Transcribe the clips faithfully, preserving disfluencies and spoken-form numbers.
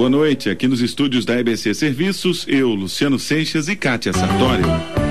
Boa noite, aqui nos estúdios da E B C Serviços, eu, Luciano Seixas e Kátia Sartório.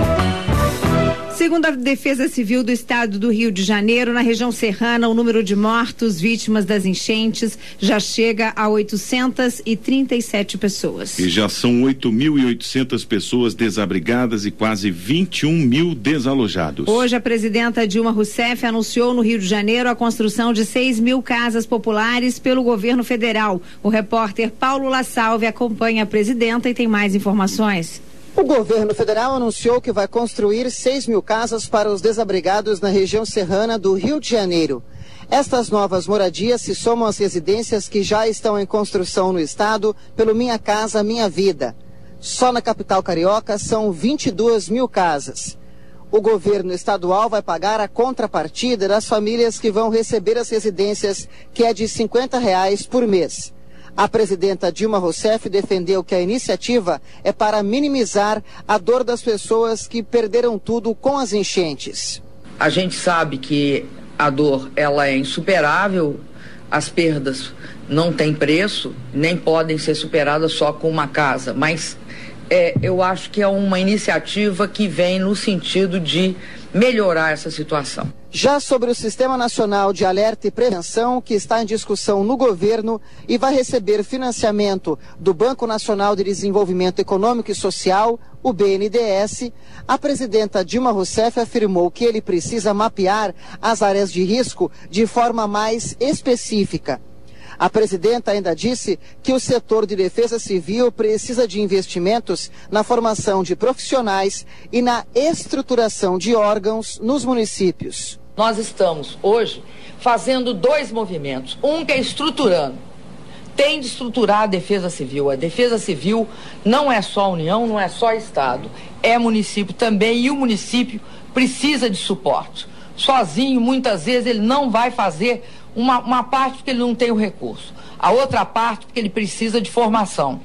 Segundo a Defesa Civil do Estado do Rio de Janeiro, na região serrana, o número de mortos vítimas das enchentes já chega a oitocentas e trinta e sete pessoas. E já são oito mil e oitocentas pessoas desabrigadas e quase vinte e um mil desalojados. Hoje, a presidenta Dilma Rousseff anunciou no Rio de Janeiro a construção de seis mil casas populares pelo governo federal. O repórter Paulo La Salve acompanha a presidenta e tem mais informações. O governo federal anunciou que vai construir seis mil casas para os desabrigados na região serrana do Rio de Janeiro. Estas novas moradias se somam às residências que já estão em construção no estado pelo Minha Casa Minha Vida. Só na capital carioca são vinte e duas mil casas. O governo estadual vai pagar a contrapartida das famílias que vão receber as residências, que é de cinquenta reais por mês. A presidenta Dilma Rousseff defendeu que a iniciativa é para minimizar a dor das pessoas que perderam tudo com as enchentes. A gente sabe que a dor ela é insuperável, as perdas não têm preço, nem podem ser superadas só com uma casa, mas é, eu acho que é uma iniciativa que vem no sentido de melhorar essa situação. Já sobre o Sistema Nacional de Alerta e Prevenção, que está em discussão no governo e vai receber financiamento do Banco Nacional de Desenvolvimento Econômico e Social, o B N D E S, a presidenta Dilma Rousseff afirmou que ele precisa mapear as áreas de risco de forma mais específica. A presidenta ainda disse que o setor de defesa civil precisa de investimentos na formação de profissionais e na estruturação de órgãos nos municípios. Nós estamos hoje fazendo dois movimentos, um que é estruturando, tem de estruturar a defesa civil. A defesa civil não é só União, não é só Estado, é município também, e o município precisa de suporte. Sozinho, muitas vezes, ele não vai fazer uma, uma parte porque ele não tem o recurso, a outra parte porque ele precisa de formação,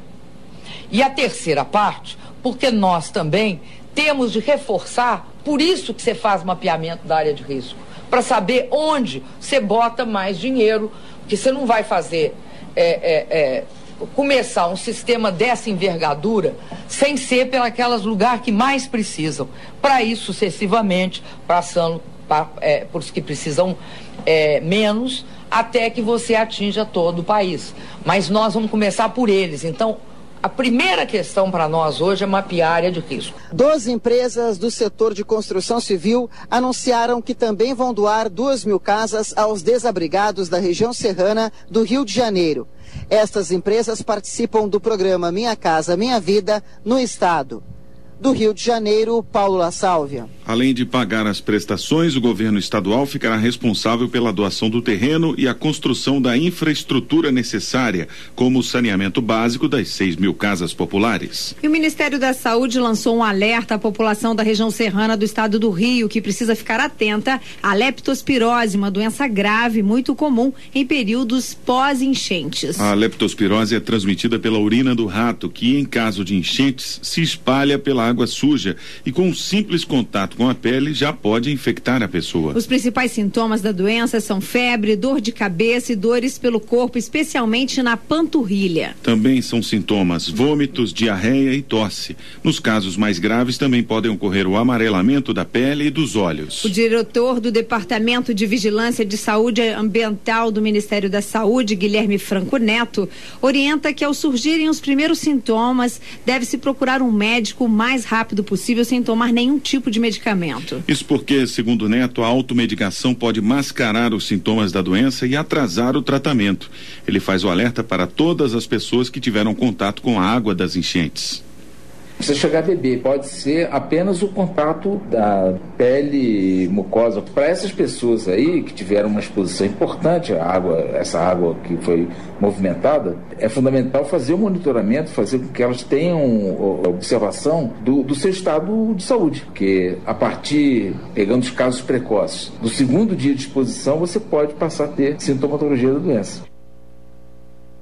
e a terceira parte porque nós também temos de reforçar. Por isso que você faz mapeamento da área de risco, para saber onde você bota mais dinheiro, porque você não vai fazer é, é, é, começar um sistema dessa envergadura sem ser pelos lugares que mais precisam. Para isso, sucessivamente, passando para é, os que precisam é, menos, até que você atinja todo o país. Mas nós vamos começar por eles. Então, a primeira questão para nós hoje é mapear a área de risco. Doze empresas do setor de construção civil anunciaram que também vão doar duas mil casas aos desabrigados da região serrana do Rio de Janeiro. Estas empresas participam do programa Minha Casa Minha Vida no estado. Do Rio de Janeiro, Paulo La Salve. Além de pagar as prestações, o governo estadual ficará responsável pela doação do terreno e a construção da infraestrutura necessária, como o saneamento básico das seis mil casas populares. E o Ministério da Saúde lançou um alerta à população da região serrana do estado do Rio, que precisa ficar atenta à leptospirose, uma doença grave, muito comum em períodos pós-enchentes. A leptospirose é transmitida pela urina do rato, que, em caso de enchentes, se espalha pela água suja e, com um simples contato com a pele, já pode infectar a pessoa. Os principais sintomas da doença são febre, dor de cabeça e dores pelo corpo, especialmente na panturrilha. Também são sintomas vômitos, diarreia e tosse. Nos casos mais graves também podem ocorrer o amarelamento da pele e dos olhos. O diretor do Departamento de Vigilância de Saúde Ambiental do Ministério da Saúde, Guilherme Franco Neto, orienta que, ao surgirem os primeiros sintomas, deve-se procurar um médico o mais rápido possível, sem tomar nenhum tipo de medicamento. Isso porque, segundo Neto, a automedicação pode mascarar os sintomas da doença e atrasar o tratamento. Ele faz o alerta para todas as pessoas que tiveram contato com a água das enchentes. Precisa chegar a beber, pode ser apenas o contato da pele mucosa. Para essas pessoas aí que tiveram uma exposição importante à água, essa água que foi movimentada, é fundamental fazer o monitoramento, fazer com que elas tenham observação do, do seu estado de saúde, porque a partir, pegando os casos precoces, do segundo dia de exposição, você pode passar a ter sintomatologia da doença.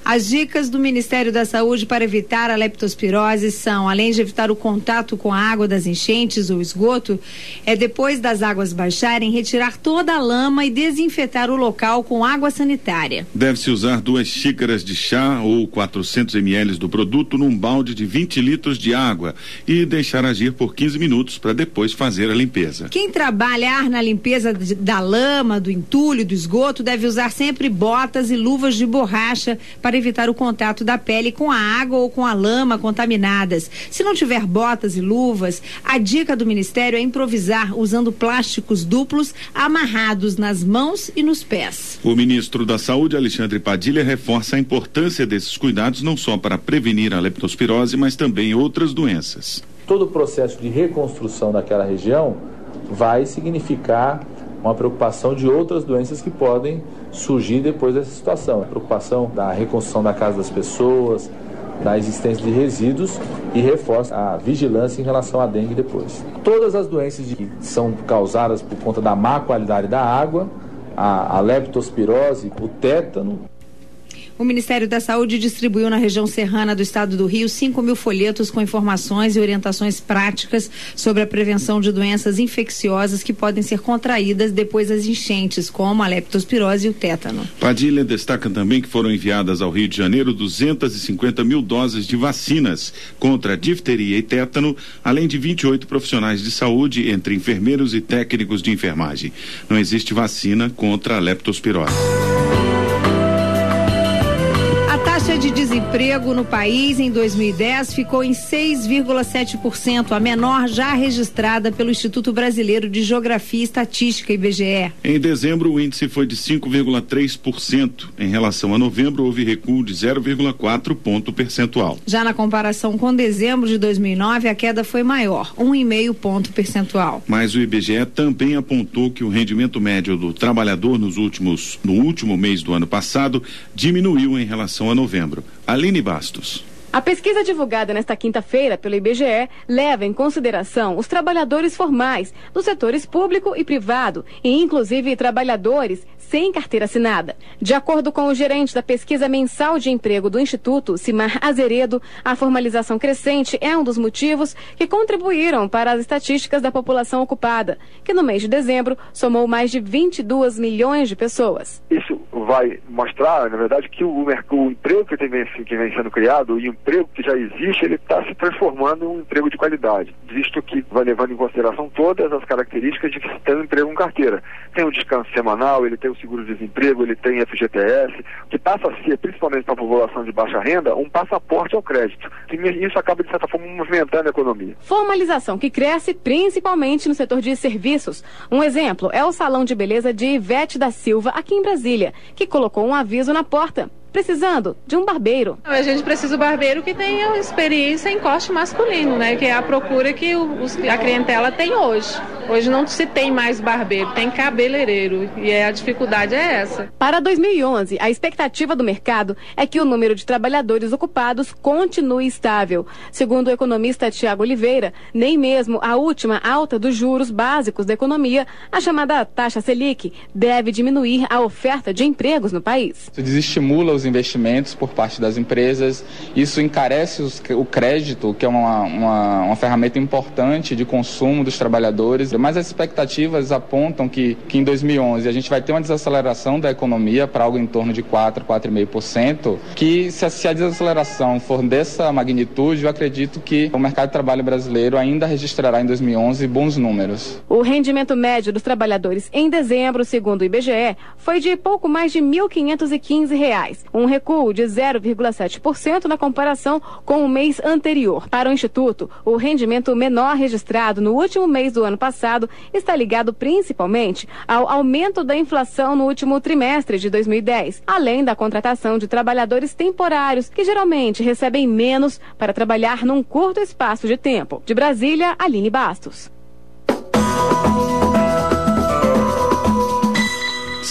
As dicas do Ministério da Saúde para evitar a leptospirose são, além de evitar o contato com a água das enchentes ou esgoto, é depois das águas baixarem, retirar toda a lama e desinfetar o local com água sanitária. Deve-se usar duas xícaras de chá ou quatrocentos mililitros do produto num balde de vinte litros de água e deixar agir por quinze minutos para depois fazer a limpeza. Quem trabalhar na limpeza de, da lama, do entulho, do esgoto, deve usar sempre botas e luvas de borracha para evitar o contato da pele com a água ou com a lama contaminadas. Se não tiver botas e luvas, a dica do Ministério é improvisar usando plásticos duplos amarrados nas mãos e nos pés. O ministro da Saúde, Alexandre Padilha, reforça a importância desses cuidados não só para prevenir a leptospirose, mas também outras doenças. Todo o processo de reconstrução daquela região vai significar uma preocupação de outras doenças que podem surgir depois dessa situação. A preocupação da reconstrução da casa das pessoas, da existência de resíduos e reforça a vigilância em relação à dengue depois. Todas as doenças que são causadas por conta da má qualidade da água, a, a leptospirose, o tétano. O Ministério da Saúde distribuiu na região serrana do estado do Rio cinco mil folhetos com informações e orientações práticas sobre a prevenção de doenças infecciosas que podem ser contraídas depois das enchentes, como a leptospirose e o tétano. Padilha destaca também que foram enviadas ao Rio de Janeiro duzentas e cinquenta mil doses de vacinas contra difteria e tétano, além de vinte e oito profissionais de saúde, entre enfermeiros e técnicos de enfermagem. Não existe vacina contra a leptospirose. A taxa de desemprego no país em dois mil e dez ficou em seis vírgula sete por cento, a menor já registrada pelo Instituto Brasileiro de Geografia e Estatística, I B G E. Em dezembro, o índice foi de cinco vírgula três por cento. Em relação a novembro, houve recuo de zero vírgula quatro ponto percentual. Já na comparação com dezembro de dois mil e nove, a queda foi maior, um vírgula cinco ponto percentual. Mas o I B G E também apontou que o rendimento médio do trabalhador nos últimos, no último mês do ano passado diminuiu em relação a novembro. Aline Bastos. A pesquisa divulgada nesta quinta-feira pelo I B G E leva em consideração os trabalhadores formais dos setores público e privado e inclusive trabalhadores sem carteira assinada. De acordo com o gerente da pesquisa mensal de emprego do Instituto, Simar Azeredo, a formalização crescente é um dos motivos que contribuíram para as estatísticas da população ocupada, que no mês de dezembro somou mais de vinte e dois milhões de pessoas. Isso vai mostrar, na verdade, que o, o emprego que, tem, que vem sendo criado e o emprego que já existe, ele está se transformando em um emprego de qualidade, visto que vai levando em consideração todas as características de que se tem um emprego com carteira. Tem o descanso semanal, ele tem o seguro-desemprego, ele tem F G T S, que passa a ser, principalmente para a população de baixa renda, um passaporte ao crédito. E isso acaba, de certa forma, movimentando a economia. Formalização que cresce principalmente no setor de serviços. Um exemplo é o salão de beleza de Ivete da Silva, aqui em Brasília, que colocou um aviso na porta, precisando de um barbeiro. A gente precisa de um barbeiro que tenha experiência em corte masculino, né? Que é a procura que o, os, a clientela tem hoje. Hoje não se tem mais barbeiro, tem cabeleireiro. E é, a dificuldade é essa. Para dois mil e onze, a expectativa do mercado é que o número de trabalhadores ocupados continue estável. Segundo o economista Tiago Oliveira, nem mesmo a última alta dos juros básicos da economia, a chamada taxa Selic, deve diminuir a oferta de empregos no país. Isso desestimula os investimentos por parte das empresas, isso encarece os, o crédito, que é uma, uma, uma ferramenta importante de consumo dos trabalhadores, mas as expectativas apontam que, que em dois mil e onze a gente vai ter uma desaceleração da economia para algo em torno de quatro, quatro vírgula cinco por cento, que se a, se a desaceleração for dessa magnitude, eu acredito que o mercado de trabalho brasileiro ainda registrará em dois mil e onze bons números. O rendimento médio dos trabalhadores em dezembro, segundo o I B G E, foi de pouco mais de mil quinhentos e quinze reais. Um recuo de zero vírgula sete por cento na comparação com o mês anterior. Para o Instituto, o rendimento menor registrado no último mês do ano passado está ligado principalmente ao aumento da inflação no último trimestre de dois mil e dez, além da contratação de trabalhadores temporários, que geralmente recebem menos para trabalhar num curto espaço de tempo. De Brasília, Aline Bastos.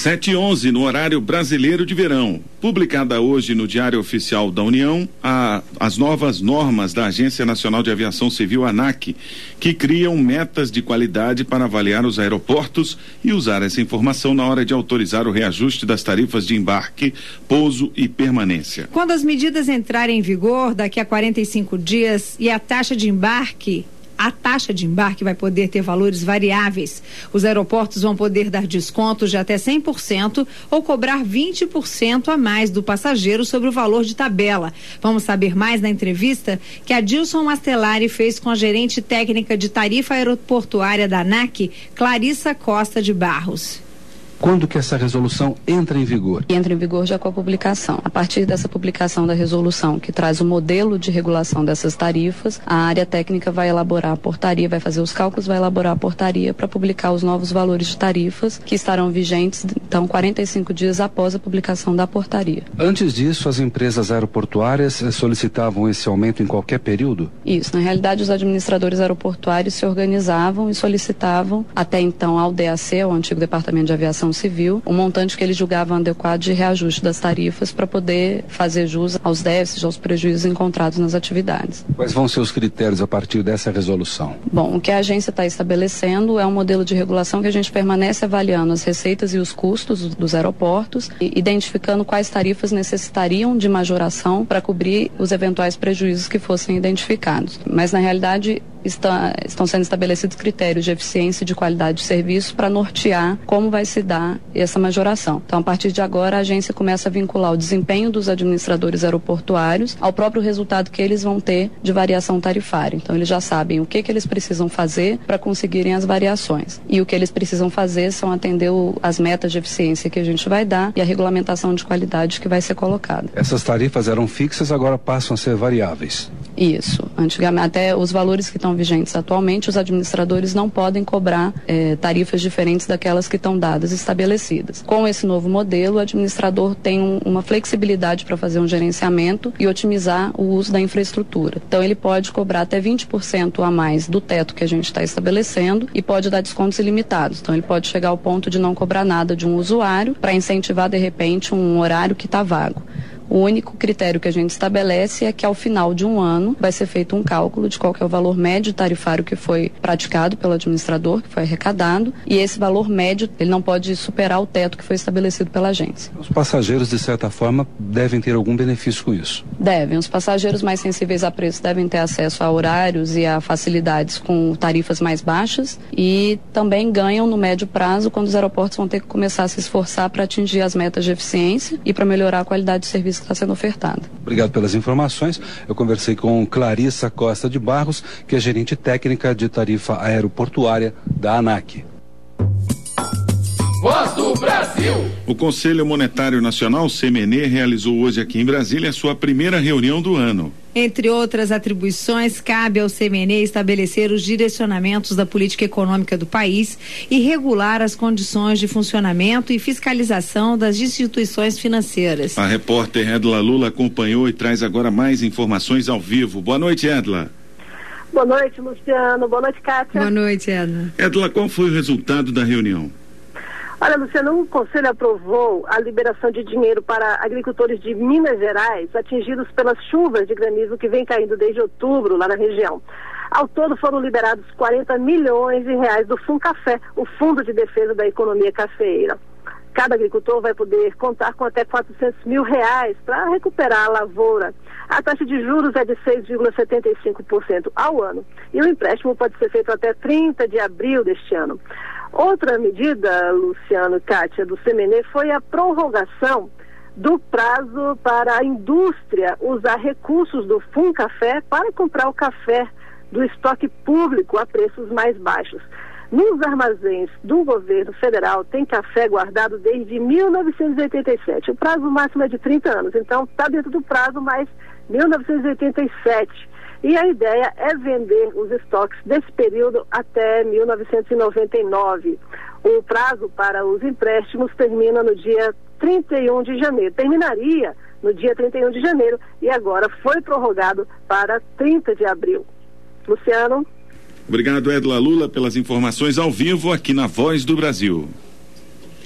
sete e onze no horário brasileiro de verão. Publicada hoje no Diário Oficial da União, a, as novas normas da Agência Nacional de Aviação Civil, ANAC, que criam metas de qualidade para avaliar os aeroportos e usar essa informação na hora de autorizar o reajuste das tarifas de embarque, pouso e permanência. Quando as medidas entrarem em vigor daqui a quarenta e cinco dias e a taxa de embarque A taxa de embarque vai poder ter valores variáveis. Os aeroportos vão poder dar descontos de até cem por cento ou cobrar vinte por cento a mais do passageiro sobre o valor de tabela. Vamos saber mais na entrevista que a Dilson Mastelari fez com a gerente técnica de tarifa aeroportuária da ANAC, Clarissa Costa de Barros. Quando que essa resolução entra em vigor? Entra em vigor já com a publicação. A partir dessa publicação da resolução, que traz o modelo de regulação dessas tarifas, a área técnica vai elaborar a portaria, vai fazer os cálculos, vai elaborar a portaria para publicar os novos valores de tarifas que estarão vigentes, então, quarenta e cinco dias após a publicação da portaria. Antes disso, as empresas aeroportuárias solicitavam esse aumento em qualquer período? Isso. Na realidade, os administradores aeroportuários se organizavam e solicitavam, até então, ao D A C, ao antigo Departamento de Aviação Civil, o montante que eles julgavam adequado de reajuste das tarifas para poder fazer jus aos déficits, aos prejuízos encontrados nas atividades. Quais vão ser os critérios a partir dessa resolução? Bom, o que a agência está estabelecendo é um modelo de regulação que a gente permanece avaliando as receitas e os custos dos aeroportos e identificando quais tarifas necessitariam de majoração para cobrir os eventuais prejuízos que fossem identificados. Mas, na realidade, Está, estão sendo estabelecidos critérios de eficiência e de qualidade de serviço para nortear como vai se dar essa majoração. Então, a partir de agora, a agência começa a vincular o desempenho dos administradores aeroportuários ao próprio resultado que eles vão ter de variação tarifária. Então, eles já sabem o que, que eles precisam fazer para conseguirem as variações. E o que eles precisam fazer são atender o, as metas de eficiência que a gente vai dar e a regulamentação de qualidade que vai ser colocada. Essas tarifas eram fixas, agora passam a ser variáveis. Isso. Antigamente, até os valores que estão vigentes atualmente, os administradores não podem cobrar eh, tarifas diferentes daquelas que estão dadas, estabelecidas. Com esse novo modelo, o administrador tem um, uma flexibilidade para fazer um gerenciamento e otimizar o uso da infraestrutura. Então, ele pode cobrar até vinte por cento a mais do teto que a gente está estabelecendo e pode dar descontos ilimitados. Então, ele pode chegar ao ponto de não cobrar nada de um usuário para incentivar, de repente, um horário que está vago. O único critério que a gente estabelece é que ao final de um ano vai ser feito um cálculo de qual que é o valor médio tarifário que foi praticado pelo administrador, que foi arrecadado, e esse valor médio ele não pode superar o teto que foi estabelecido pela agência. Os passageiros, de certa forma, devem ter algum benefício com isso? Devem. Os passageiros mais sensíveis a preço devem ter acesso a horários e a facilidades com tarifas mais baixas e também ganham no médio prazo quando os aeroportos vão ter que começar a se esforçar para atingir as metas de eficiência e para melhorar a qualidade de serviço que está sendo ofertado. Obrigado pelas informações. Eu conversei com Clarissa Costa de Barros, que é gerente técnica de tarifa aeroportuária da ANAC. Voz do Brasil. O Conselho Monetário Nacional, C M N, realizou hoje aqui em Brasília a sua primeira reunião do ano. Entre outras atribuições, cabe ao C M N estabelecer os direcionamentos da política econômica do país e regular as condições de funcionamento e fiscalização das instituições financeiras. A repórter Edla Lula acompanhou e traz agora mais informações ao vivo. Boa noite, Edla. Boa noite, Luciano. Boa noite, Kátia. Boa noite, Edla. Edla, qual foi o resultado da reunião? Olha, Luciano, o Conselho aprovou a liberação de dinheiro para agricultores de Minas Gerais atingidos pelas chuvas de granizo que vem caindo desde outubro lá na região. Ao todo foram liberados quarenta milhões de reais do FUNCAFé, o Fundo de Defesa da Economia Cafeeira. Cada agricultor vai poder contar com até quatrocentos mil reais para recuperar a lavoura. A taxa de juros é de seis vírgula setenta e cinco por cento ao ano e o empréstimo pode ser feito até trinta de abril deste ano. Outra medida, Luciano e Kátia, do C M N foi a prorrogação do prazo para a indústria usar recursos do FUNCAFé para comprar o café do estoque público a preços mais baixos. Nos armazéns do governo federal tem café guardado desde mil novecentos e oitenta e sete. O prazo máximo é de trinta anos, então está dentro do prazo mais mil novecentos e oitenta e sete. E a ideia é vender os estoques desse período até mil novecentos e noventa e nove. O prazo para os empréstimos termina no dia trinta e um de janeiro. Terminaria no dia trinta e um de janeiro e agora foi prorrogado para trinta de abril. Luciano? Obrigado, Edla Lula, pelas informações ao vivo aqui na Voz do Brasil.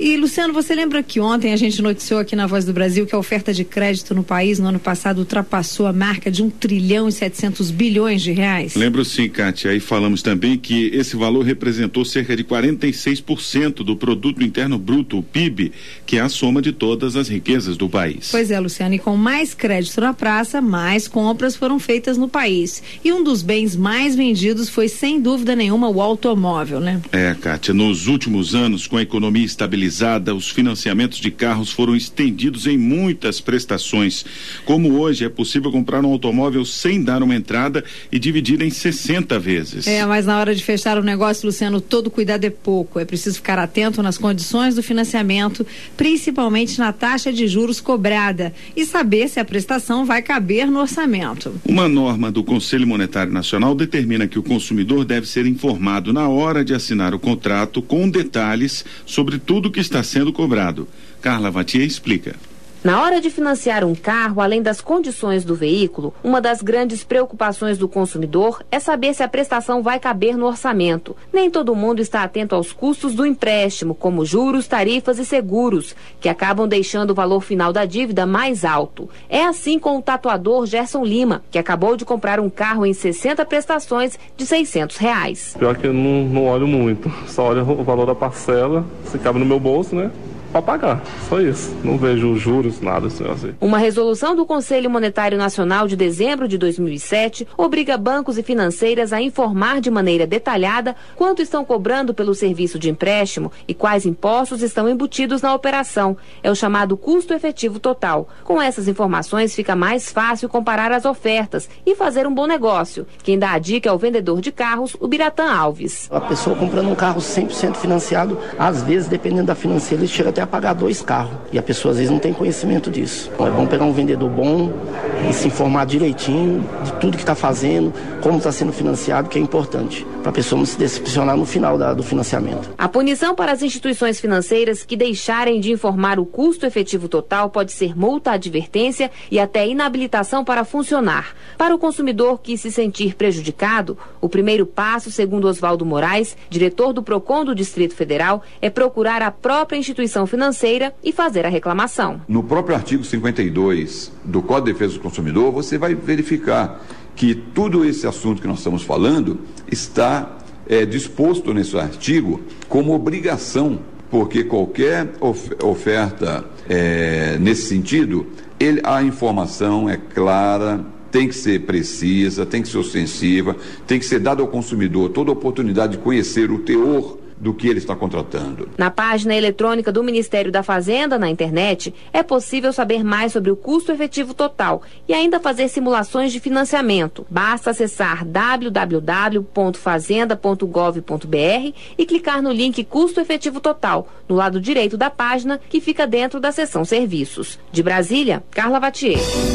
E, Luciano, você lembra que ontem a gente noticiou aqui na Voz do Brasil que a oferta de crédito no país no ano passado ultrapassou a marca de um trilhão e setecentos bilhões de reais? Lembro sim, Kátia. Aí falamos também que esse valor representou cerca de quarenta e seis por cento do Produto Interno Bruto, o P I B, que é a soma de todas as riquezas do país. Pois é, Luciano, e com mais crédito na praça, mais compras foram feitas no país. E um dos bens mais vendidos foi, sem dúvida nenhuma, o automóvel, né? É, Kátia, nos últimos anos, com a economia estabilizada, os financiamentos de carros foram estendidos em muitas prestações. Como hoje é possível comprar um automóvel sem dar uma entrada e dividir em sessenta vezes. É, mas na hora de fechar o negócio, Luciano, todo cuidado é pouco. É preciso ficar atento nas condições do financiamento, principalmente na taxa de juros cobrada, e saber se a prestação vai caber no orçamento. Uma norma do Conselho Monetário Nacional determina que o consumidor deve ser informado na hora de assinar o contrato com detalhes sobre tudo que está sendo cobrado. Carla Vatia explica. Na hora de financiar um carro, além das condições do veículo, uma das grandes preocupações do consumidor é saber se a prestação vai caber no orçamento. Nem todo mundo está atento aos custos do empréstimo, como juros, tarifas e seguros, que acabam deixando o valor final da dívida mais alto. É assim com o tatuador Gerson Lima, que acabou de comprar um carro em sessenta prestações de seiscentos reais. Pior que eu não, não olho muito, só olho o valor da parcela, se cabe no meu bolso, né? Para pagar, só isso. Não vejo juros, nada assim. Uma resolução do Conselho Monetário Nacional de dezembro de dois mil e sete obriga bancos e financeiras a informar de maneira detalhada quanto estão cobrando pelo serviço de empréstimo e quais impostos estão embutidos na operação. É o chamado custo efetivo total. Com essas informações fica mais fácil comparar as ofertas e fazer um bom negócio. Quem dá a dica é o vendedor de carros, o Biratã Alves. A pessoa comprando um carro cem por cento financiado, às vezes, dependendo da financeira, ele chega até a pagar dois carros. E a pessoa às vezes não tem conhecimento disso. Então é bom pegar um vendedor bom e se informar direitinho de tudo que está fazendo, como está sendo financiado, que é importante, para a pessoa não se decepcionar no final da, do financiamento. A punição para as instituições financeiras que deixarem de informar o custo efetivo total pode ser multa, advertência e até inabilitação para funcionar. Para o consumidor que se sentir prejudicado, o primeiro passo, segundo Oswaldo Moraes, diretor do Procon do Distrito Federal, é procurar a própria instituição financeira e fazer a reclamação. No próprio artigo cinquenta e dois do Código de Defesa do Consumidor, você vai verificar que tudo esse assunto que nós estamos falando está é, disposto nesse artigo como obrigação, porque qualquer of- oferta é, nesse sentido, ele, a informação é clara, tem que ser precisa, tem que ser ostensiva, tem que ser dada ao consumidor toda a oportunidade de conhecer o teor do que ele está contratando. Na página eletrônica do Ministério da Fazenda, na internet, é possível saber mais sobre o custo efetivo total e ainda fazer simulações de financiamento. Basta acessar w w w ponto fazenda ponto gov ponto b r e clicar no link Custo Efetivo Total, no lado direito da página, que fica dentro da seção Serviços. De Brasília, Carla Vatier.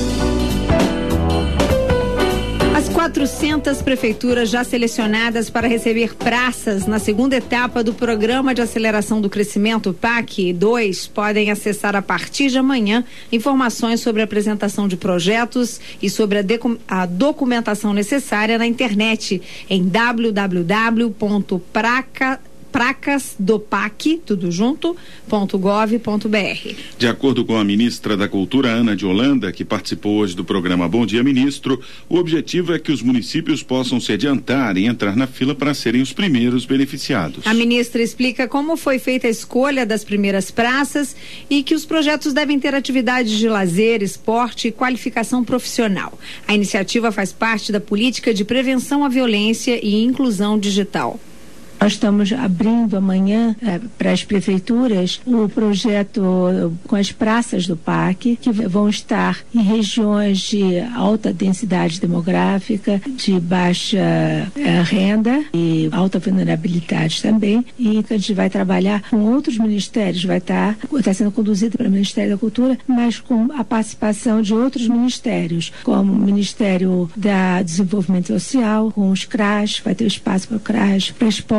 As quatrocentas prefeituras já selecionadas para receber praças na segunda etapa do Programa de Aceleração do Crescimento, P A C dois, podem acessar a partir de amanhã informações sobre a apresentação de projetos e sobre a, a documentação necessária na internet em w w w ponto praca Pracas do P A C, tudo junto, ponto gov ponto b r. De acordo com a ministra da Cultura, Ana de Holanda, que participou hoje do programa Bom Dia Ministro, o objetivo é que os municípios possam se adiantar e entrar na fila para serem os primeiros beneficiados. A ministra explica como foi feita a escolha das primeiras praças e que os projetos devem ter atividades de lazer, esporte e qualificação profissional. A iniciativa faz parte da política de prevenção à violência e inclusão digital. Nós estamos abrindo amanhã eh, para as prefeituras o projeto com as praças do P A C, que vão estar em regiões de alta densidade demográfica, de baixa eh, renda e alta vulnerabilidade também. E a gente vai trabalhar com outros ministérios, vai estar tá sendo conduzido pelo Ministério da Cultura, mas com a participação de outros ministérios, como o Ministério da Desenvolvimento Social, com os C R A S, vai ter espaço para o C R A S, para esporte,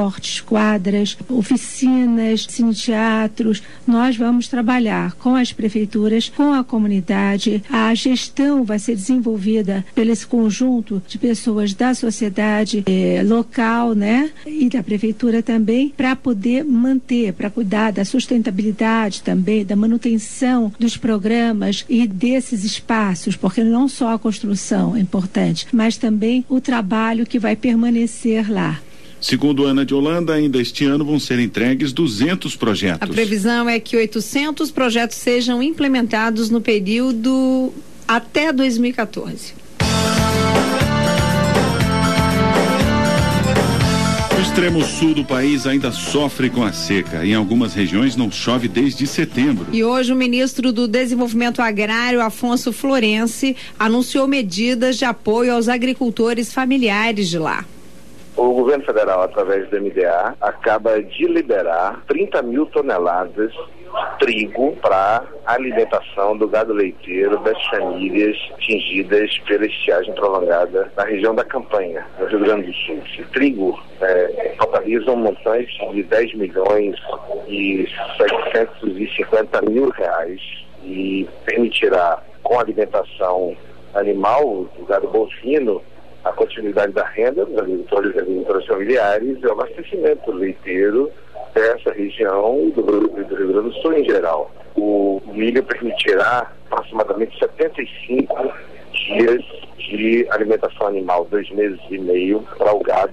esportes, quadras, oficinas, cineteatros. Nós vamos trabalhar com as prefeituras, com a comunidade. A gestão vai ser desenvolvida pelo esse conjunto de pessoas da sociedade eh, local, né, e da prefeitura também, para poder manter, para cuidar da sustentabilidade também, da manutenção dos programas e desses espaços, porque não só a construção é importante, mas também o trabalho que vai permanecer lá. Segundo Ana de Holanda, ainda este ano vão ser entregues duzentos projetos. A previsão é que oitocentos projetos sejam implementados no período até dois mil e quatorze. O extremo sul do país ainda sofre com a seca. Em algumas regiões não chove desde setembro. E hoje o ministro do Desenvolvimento Agrário, Afonso Florense, anunciou medidas de apoio aos agricultores familiares de lá. O governo federal, através do M D A, acaba de liberar trinta mil toneladas de trigo para a alimentação do gado leiteiro das famílias atingidas pela estiagem prolongada na região da Campanha, no Rio Grande do Sul. Esse trigo é, totaliza um montante de dez milhões e setecentos e cinquenta mil reais e permitirá, com a alimentação animal do gado bovino, a continuidade da renda dos agricultores e agricultoras familiares e o abastecimento leiteiro dessa região do, do Rio Grande do Sul em geral. O milho permitirá aproximadamente setenta e cinco dias de alimentação animal, dois meses e meio para o gado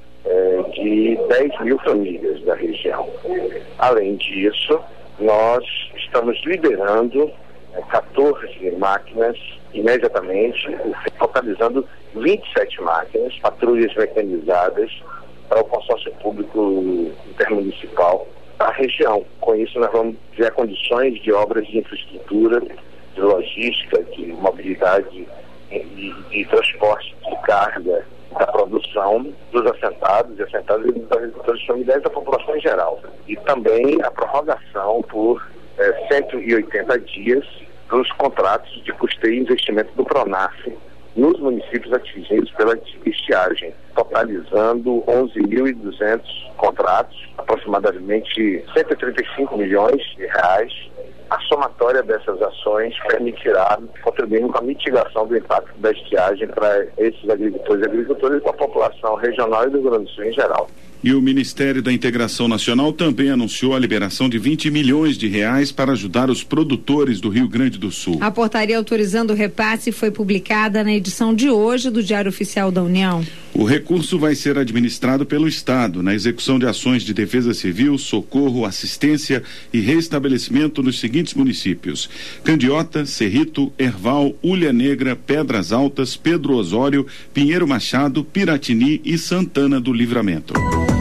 é, de dez mil famílias da região. Além disso, nós estamos liberando é, quatorze máquinas imediatamente, totalizando vinte e sete máquinas, patrulhas mecanizadas para o consórcio público intermunicipal da região. Com isso nós vamos criar condições de obras de infraestrutura, de logística, de mobilidade e de transporte de carga da produção dos assentados e assentados e dos agricultores familiares da população em geral. E também a prorrogação por eh, cento e oitenta dias dos contratos de custeio e investimento do PRONAF nos municípios atingidos pela estiagem, totalizando onze mil e duzentos contratos, aproximadamente cento e trinta e cinco milhões de reais. A somatória dessas ações permitirá contribuir com a mitigação do impacto da estiagem para esses agricultores e agricultoras e para a população regional e do Rio Grande do Sul em geral. E o Ministério da Integração Nacional também anunciou a liberação de vinte milhões de reais para ajudar os produtores do Rio Grande do Sul. A portaria autorizando o repasse foi publicada na edição de hoje do Diário Oficial da União. O recurso vai ser administrado pelo Estado na execução de ações de defesa civil, socorro, assistência e restabelecimento nos seguintes municípios: Candiota, Cerrito, Erval, Ulha Negra, Pedras Altas, Pedro Osório, Pinheiro Machado, Piratini e Santana do Livramento.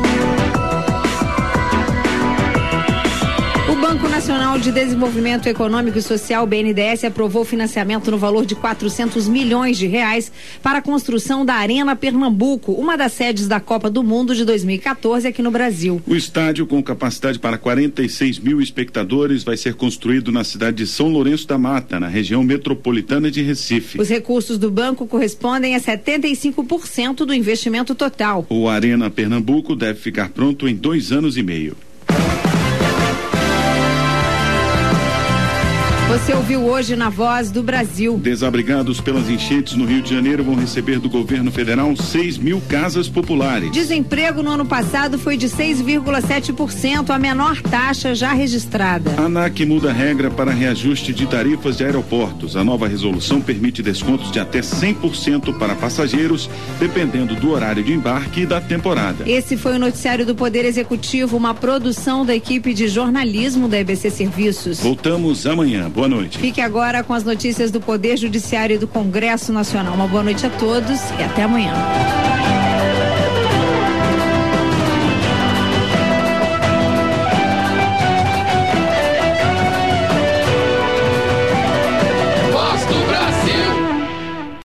O Banco Nacional de Desenvolvimento Econômico e Social, B N D E S, aprovou financiamento no valor de quatrocentos milhões de reais para a construção da Arena Pernambuco, uma das sedes da Copa do Mundo de dois mil e quatorze aqui no Brasil. O estádio, com capacidade para quarenta e seis mil espectadores, vai ser construído na cidade de São Lourenço da Mata, na região metropolitana de Recife. Os recursos do banco correspondem a setenta e cinco por cento do investimento total. O Arena Pernambuco deve ficar pronto em dois anos e meio. Você ouviu hoje na Voz do Brasil. Desabrigados pelas enchentes no Rio de Janeiro vão receber do governo federal seis mil casas populares. Desemprego no ano passado foi de seis vírgula sete por cento, a menor taxa já registrada. A ANAC muda a regra para reajuste de tarifas de aeroportos. A nova resolução permite descontos de até cem por cento para passageiros, dependendo do horário de embarque e da temporada. Esse foi o noticiário do Poder Executivo, uma produção da equipe de jornalismo da E B C Serviços. Voltamos amanhã. Boa noite. Fique agora com as notícias do Poder Judiciário e do Congresso Nacional. Uma boa noite a todos e até amanhã.